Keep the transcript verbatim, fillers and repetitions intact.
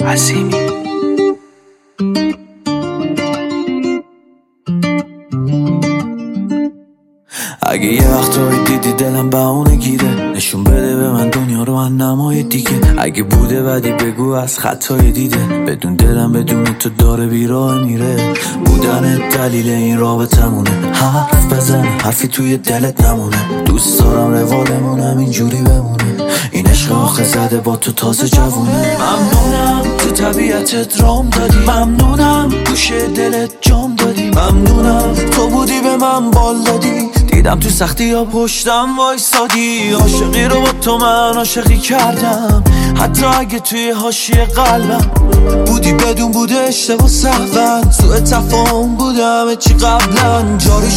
عظیمی. اگه یه وقتایی دیدی دلم بهونه گیره، نشون بده به من دنیا رو من نمای دیگه. اگه بوده بدی بگو از خطای دیده، بدون دلم بدون تو داره بیراه میره. بودن دلیل این رابطمونه، حرف بزن حرفی توی دلت نمونه. دوست دارم روالمونم اینجوری بمونه، این عشق آخه زده با تو تازه جوونه. ممنونم تو طبیعتت رام دادی، ممنونم گوشه دلت جام دادی، ممنونم تو بودی به من بال دادی. دیدم تو سختی ها پشتم وایسادی، عاشقی رو با تو من عاشقی کردم. حتی اگه توی حاشیه قلبم بودی بدون بوده اشتباه سهون، سوء تفاهم بودم چی قبلا. جاری